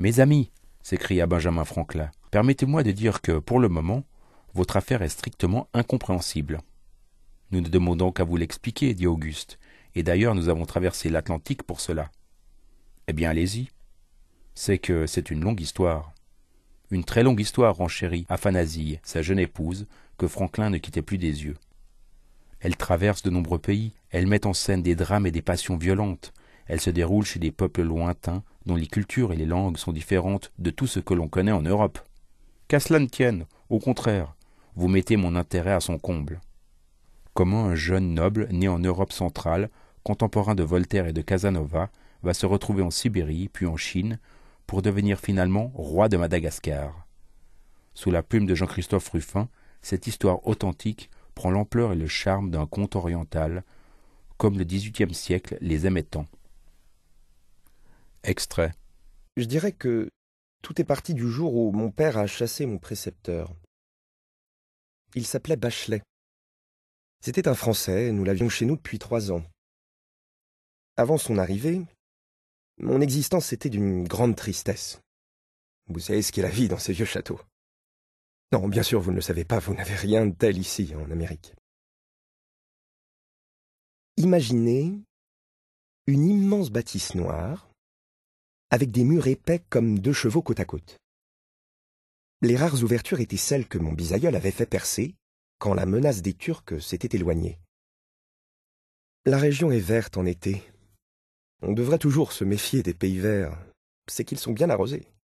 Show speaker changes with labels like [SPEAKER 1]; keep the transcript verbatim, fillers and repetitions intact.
[SPEAKER 1] Mes amis, s'écria Benjamin Franklin, permettez-moi de dire que, pour le moment, votre affaire est strictement incompréhensible. Nous ne demandons qu'à vous l'expliquer, dit Auguste, et d'ailleurs nous avons traversé l'Atlantique pour cela. Eh bien, allez-y. C'est que c'est une longue histoire. Une très longue histoire, renchérit Aphanasie, sa jeune épouse, que Franklin ne quittait plus des yeux. Elle traverse de nombreux pays, elle met en scène des drames et des passions violentes, elle se déroule chez des peuples lointains, dont les cultures et les langues sont différentes de tout ce que l'on connaît en Europe. Qu'à cela ne tienne, au contraire, vous mettez mon intérêt à son comble. Comment un jeune noble, né en Europe centrale, contemporain de Voltaire et de Casanova, va se retrouver en Sibérie, puis en Chine, pour devenir finalement roi de Madagascar. Sous la plume de Jean-Christophe Ruffin, cette histoire authentique prend l'ampleur et le charme d'un conte oriental, comme le dix-huitième siècle les aimait tant. Extrait.
[SPEAKER 2] Je dirais que tout est parti du jour où mon père a chassé mon précepteur. Il s'appelait Bachelet. C'était un Français, nous l'avions chez nous depuis trois ans. Avant son arrivée, mon existence était d'une grande tristesse. Vous savez ce qu'est la vie dans ces vieux châteaux. Non, bien sûr, vous ne le savez pas, vous n'avez rien de tel ici, en Amérique. Imaginez une immense bâtisse noire, avec des murs épais comme deux chevaux côte à côte. Les rares ouvertures étaient celles que mon bisaïeul avait fait percer quand la menace des Turcs s'était éloignée. La région est verte en été. On devrait toujours se méfier des pays verts, c'est qu'ils sont bien arrosés.